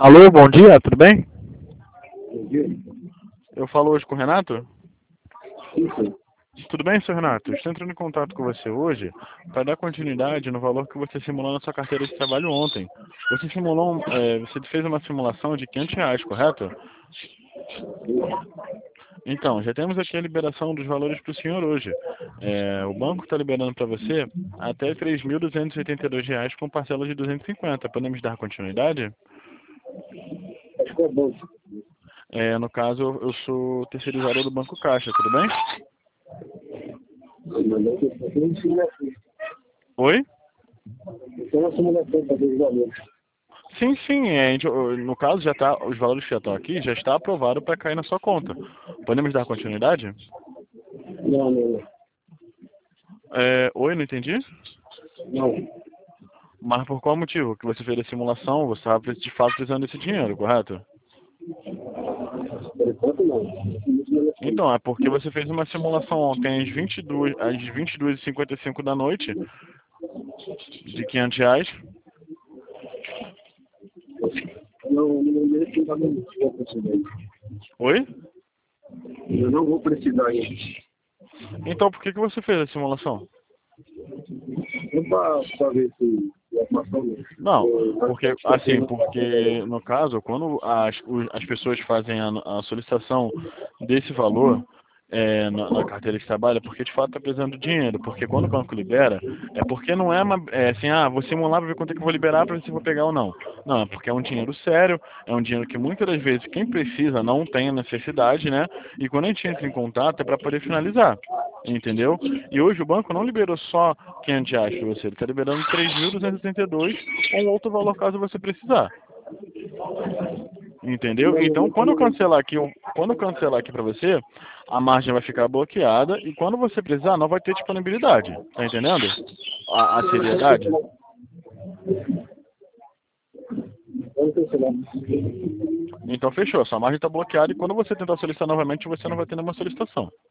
Alô, bom dia, tudo bem? Bom dia. Eu falo hoje com o Renato? Sim, sim. Tudo bem, senhor Renato? Estou entrando em contato com você hoje para dar continuidade no valor que você simulou na sua carteira de trabalho ontem. Você simulou, você fez uma simulação de R$ 500, correto? Então, já temos aqui a liberação dos valores para o senhor hoje. O banco está liberando para você até R$ 3.282 com parcela de 250. Podemos dar continuidade? Acho que é bom. No caso, eu sou terceirizador do Banco Caixa, tudo bem? Mas eu tenho uma simulação. Oi? Eu tenho uma simulação para ver os valores. Sim, sim, no caso já tá, os valores que já estão aqui já está aprovado para cair na sua conta. Podemos dar continuidade? Não, não, Oi, não entendi? não. Não. Mas por qual motivo? Que você fez a simulação, você estava de fato precisando desse dinheiro, correto? Por enquanto, não. Então, é porque você fez uma simulação ontem às 22h55 da noite, de R$ 500. Não precisar. Oi? Eu não vou precisar ainda. Então, por que você fez a simulação? Para ver se vai passar ou não. Não, porque no caso, quando as pessoas fazem a solicitação desse valor na carteira de trabalho, é porque de fato está precisando de dinheiro. Porque quando o banco libera, é porque não é assim, vou simular para ver quanto é que eu vou liberar para ver se eu vou pegar ou não. Não, é porque é um dinheiro sério, é um dinheiro que muitas das vezes quem precisa não tem a necessidade, né? E quando a gente entra em contato é para poder finalizar. Entendeu? E hoje o banco não liberou só R$ 500 para você, ele está liberando 3.282 ou um outro valor caso você precisar. Entendeu? Então, quando eu cancelar aqui para você, a margem vai ficar bloqueada e quando você precisar, não vai ter disponibilidade. Tá entendendo? A seriedade? Vamos cancelar. Então, fechou. Sua margem está bloqueada e quando você tentar solicitar novamente, você não vai ter nenhuma solicitação.